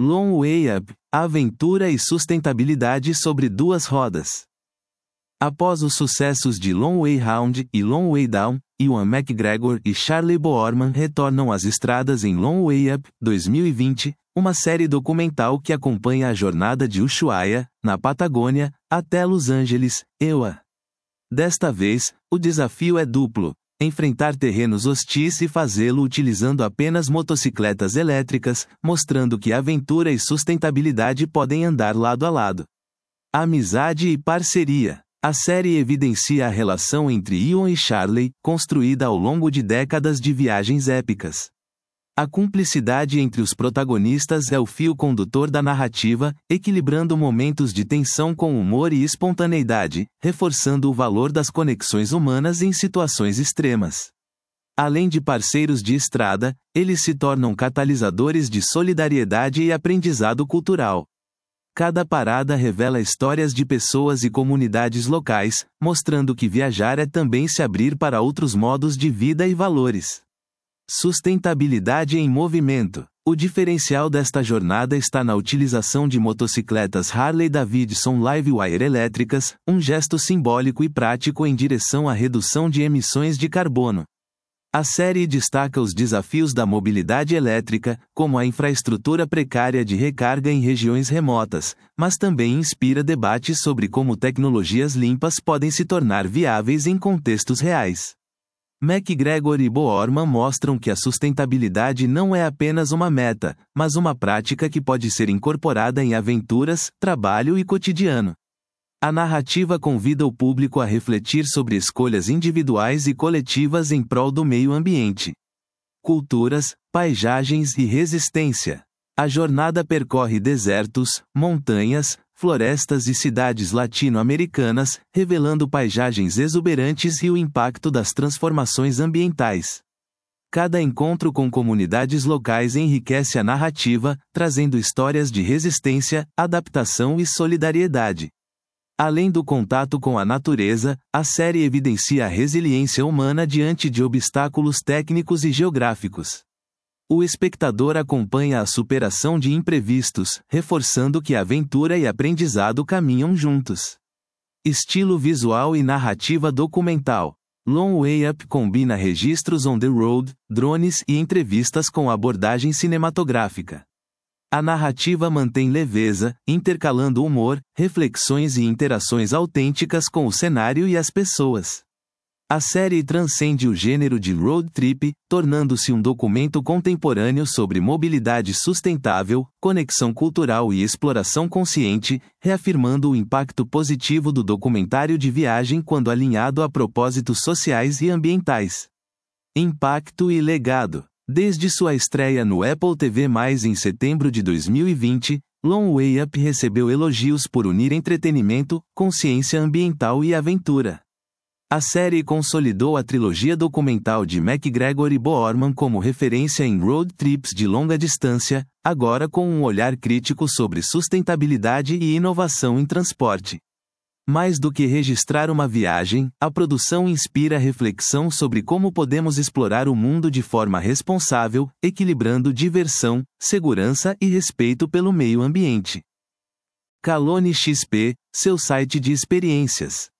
Long Way Up, aventura e sustentabilidade sobre duas rodas. Após os sucessos de Long Way Round e Long Way Down, Ewan McGregor e Charlie Boorman retornam às estradas em Long Way Up, 2020, uma série documental que acompanha a jornada de Ushuaia, na Patagônia, até Los Angeles, EUA. Desta vez, o desafio é duplo: enfrentar terrenos hostis e fazê-lo utilizando apenas motocicletas elétricas, mostrando que aventura e sustentabilidade podem andar lado a lado. Amizade e parceria. A série evidencia a relação entre Ewan e Charlie, construída ao longo de décadas de viagens épicas. A cumplicidade entre os protagonistas é o fio condutor da narrativa, equilibrando momentos de tensão com humor e espontaneidade, reforçando o valor das conexões humanas em situações extremas. Além de parceiros de estrada, eles se tornam catalisadores de solidariedade e aprendizado cultural. Cada parada revela histórias de pessoas e comunidades locais, mostrando que viajar é também se abrir para outros modos de vida e valores. Sustentabilidade em movimento. O diferencial desta jornada está na utilização de motocicletas Harley-Davidson Livewire elétricas, um gesto simbólico e prático em direção à redução de emissões de carbono. A série destaca os desafios da mobilidade elétrica, como a infraestrutura precária de recarga em regiões remotas, mas também inspira debates sobre como tecnologias limpas podem se tornar viáveis em contextos reais. McGregor e Boorman mostram que a sustentabilidade não é apenas uma meta, mas uma prática que pode ser incorporada em aventuras, trabalho e cotidiano. A narrativa convida o público a refletir sobre escolhas individuais e coletivas em prol do meio ambiente. Culturas, paisagens e resistência. A jornada percorre desertos, montanhas, florestas e cidades latino-americanas, revelando paisagens exuberantes e o impacto das transformações ambientais. Cada encontro com comunidades locais enriquece a narrativa, trazendo histórias de resistência, adaptação e solidariedade. Além do contato com a natureza, a série evidencia a resiliência humana diante de obstáculos técnicos e geográficos. O espectador acompanha a superação de imprevistos, reforçando que aventura e aprendizado caminham juntos. Estilo visual e narrativa documental. Long Way Up combina registros on the road, drones e entrevistas com abordagem cinematográfica. A narrativa mantém leveza, intercalando humor, reflexões e interações autênticas com o cenário e as pessoas. A série transcende o gênero de road trip, tornando-se um documento contemporâneo sobre mobilidade sustentável, conexão cultural e exploração consciente, reafirmando o impacto positivo do documentário de viagem quando alinhado a propósitos sociais e ambientais. Impacto e legado. Desde sua estreia no Apple TV+, em setembro de 2020, Long Way Up recebeu elogios por unir entretenimento, consciência ambiental e aventura. A série consolidou a trilogia documental de McGregor e Boorman como referência em road trips de longa distância, agora com um olhar crítico sobre sustentabilidade e inovação em transporte. Mais do que registrar uma viagem, a produção inspira reflexão sobre como podemos explorar o mundo de forma responsável, equilibrando diversão, segurança e respeito pelo meio ambiente. Calone XP, seu site de experiências.